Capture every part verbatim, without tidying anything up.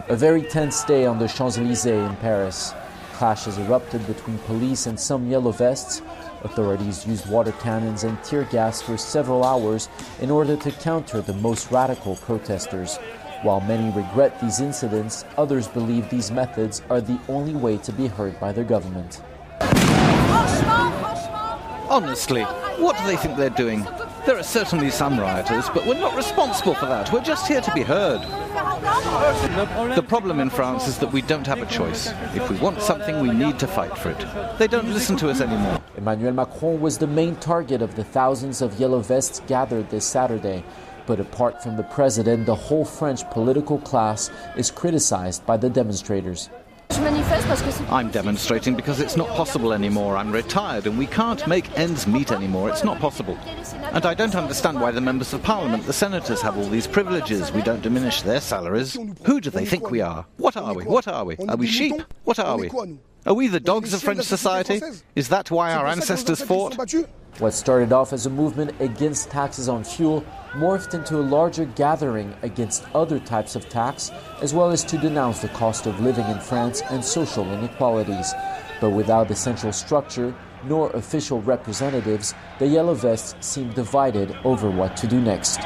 A very tense day on the Champs-Élysées in Paris. Clashes erupted between police and some yellow vests. Authorities used water cannons and tear gas for several hours in order to counter the most radical protesters. While many regret these incidents, others believe these methods are the only way to be heard by their government. Honestly, what do they think they're doing? There are certainly some rioters, but we're not responsible for that. We're just here to be heard. The problem in France is that we don't have a choice. If we want something, we need to fight for it. They don't listen to us anymore. Emmanuel Macron was the main target of the thousands of yellow vests gathered this Saturday. But apart from the president, the whole French political class is criticized by the demonstrators. I'm demonstrating because it's not possible anymore. I'm retired and we can't make ends meet anymore. It's not possible. And I don't understand why the members of parliament, the senators, have all these privileges. We don't diminish their salaries. Who do they think we are? What are we? What are we? Are we sheep? What are we? Are we the dogs of French society? Is that why our ancestors fought? What started off as a movement against taxes on fuel morphed into a larger gathering against other types of tax, as well as to denounce the cost of living in France and social inequalities. But without the central structure nor official representatives, the Yellow Vests seem divided over what to do next.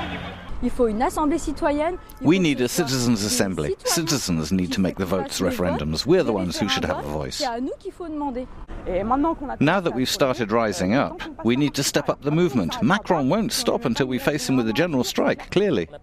We need a citizens' assembly. Citizens need to make the votes, referendums. We're the ones who should have a voice. Now that we've started rising up, we need to step up the movement. Macron won't stop until we face him with a general strike, clearly.